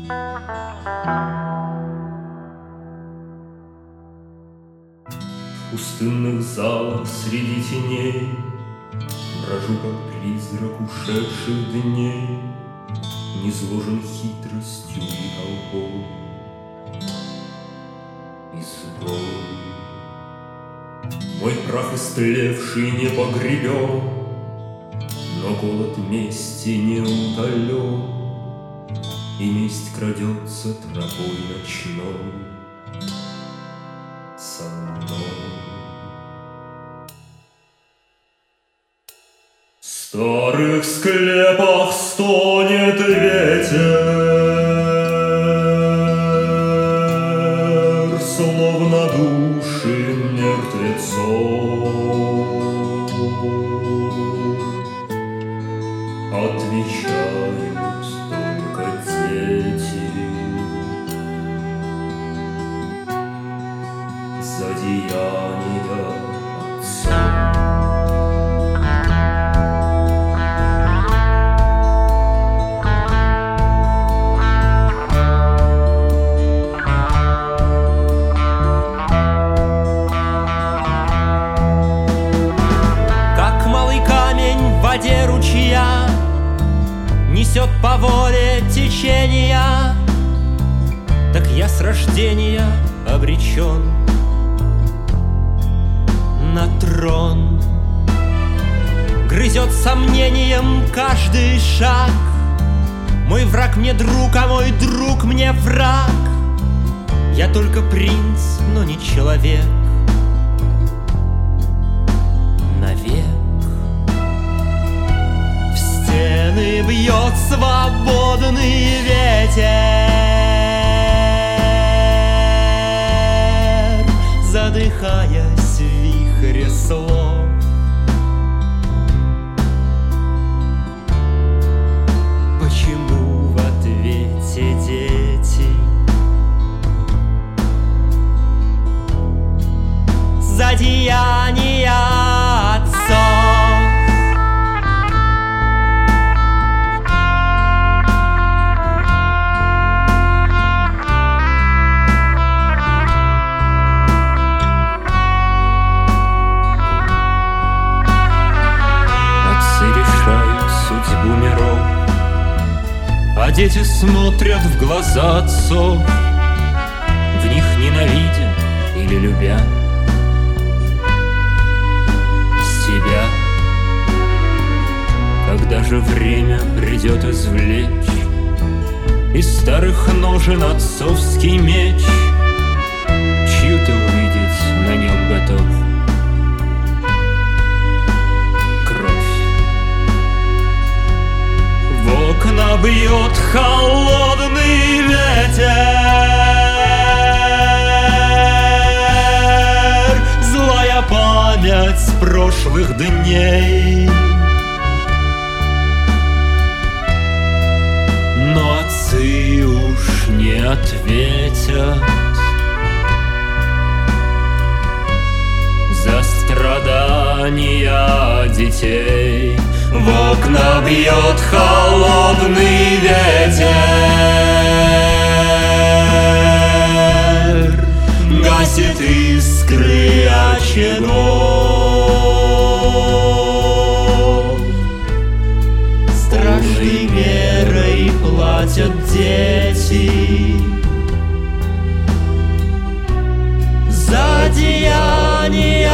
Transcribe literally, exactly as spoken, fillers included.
В пустынных залах среди теней брожу, как призрак ушедших дней, низложен хитростью и толпой, изгой. Мой прах истлевший не погребен, но голод мести не утолен, и месть крадется тропой ночной со мной. В старых склепах стонет ветер, словно души мертвецов. Отвечают только дети за деяния отцов. В воде ручья несет по воле течения, так я с рождения обречен на трон. Грызет сомнением каждый шаг, мой враг мне друг, а мой друг мне враг. Я только принц, но не человек. Навек стены бьет свободный ветер, задыхаясь в вихре слов. Почему в ответе дети за деяния отцов? А дети смотрят в глаза отцов, в них ненавидя или любя себя. Когда же время придет извлечь из старых ножен отцовский меч, чью ты увидеть на нем готов? Окна бьет холодный ветер, злая память с прошлых дней. Но отцы уж не ответят за страдания детей. В окна бьет холодный ветер, гасит искры очагов. Страшной мерой платят дети за деяния